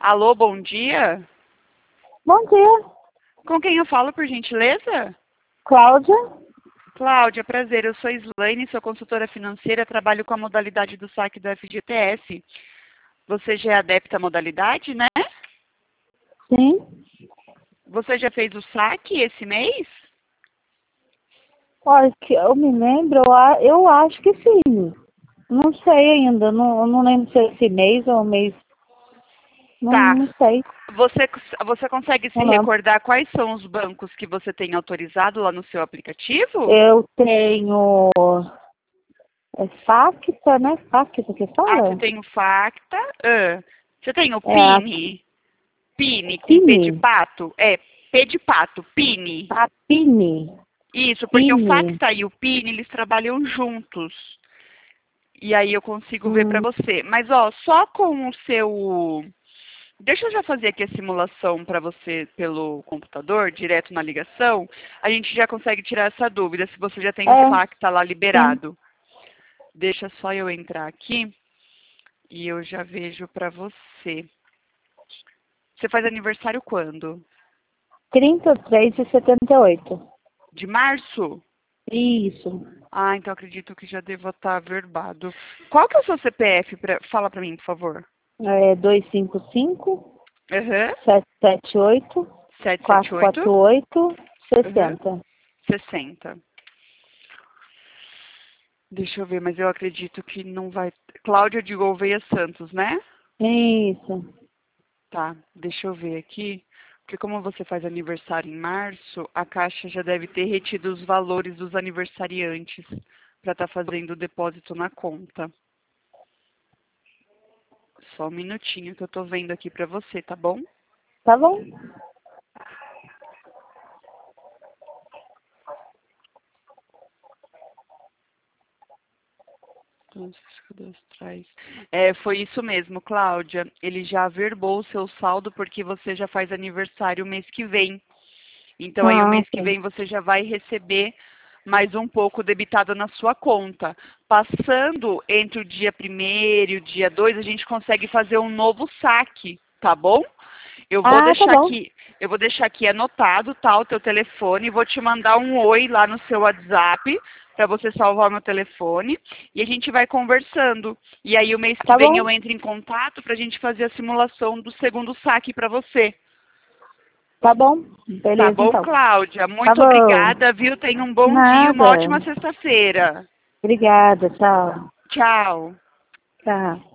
Alô, bom dia. Bom dia, Com quem eu falo, por gentileza? Cláudia. Cláudia, prazer. Eu sou Slaine, sou consultora financeira, trabalho com a modalidade do saque do FGTS. Você já é adepta à modalidade, né? Sim. Você já fez o saque esse mês? Olha, que eu me lembro, eu acho que sim. Não sei ainda, não lembro se é esse mês ou mês. Não, Tá. não sei, Você consegue se não lembro. recordar quais são os bancos que você tem autorizado lá no seu aplicativo? Eu tenho Facta, né? Facta que Ah, você fala? tem o Facta. Você tem o É a Pini? Pini com P de Pini. pato? É, P de pato, Pini. A Pini. Isso, porque o Pini. Facta e o Pini, eles trabalham juntos. E aí eu consigo ver para Hum, você. Mas, ó, só com o seu... Deixa eu já fazer aqui a simulação para você pelo computador, direto na ligação. A gente já consegue tirar essa dúvida, se você já tem o é, Facta lá sim. liberado. Deixa só eu entrar aqui e eu já vejo para você. Você faz aniversário quando? 33,78. De março? Isso. Ah, então acredito que já deva estar averbado. Qual que é o seu CPF? Fala para mim, por favor. É 255 Aham. 778 778. 448 Aham. 60. 60. Deixa eu ver, mas eu acredito que não vai... Cláudia de Gouveia Santos, né? Isso. Tá, deixa eu ver aqui. Porque como você faz aniversário em março, a Caixa já deve ter retido os valores dos aniversariantes para estar fazendo o depósito na conta. Só um minutinho que eu tô vendo aqui para você, tá bom? Tá bom? Transferências cadastrais. É, foi isso mesmo, Cláudia. Ele já averbou o seu saldo porque você já faz aniversário mês que vem. Então aí o Ah, mês que ok. vem você já vai receber mais um pouco debitado na sua conta. Passando entre o dia 1º e o dia 2, a gente consegue fazer um novo saque, tá bom? Ah, tá bom. Eu vou deixar aqui anotado, tá, o teu telefone, e vou te mandar um oi lá no seu WhatsApp para você salvar o meu telefone e a gente vai conversando. E aí o mês que Tá vem bom. eu entro em contato para a gente fazer a simulação do segundo saque para você. Tá bom. Tá Beleza, bom, então. Cláudia? Tá Muito bom. obrigada, viu? Tenha um bom dia, uma Nada. ótima sexta-feira. Obrigada. Tchau. Tchau. Tchau.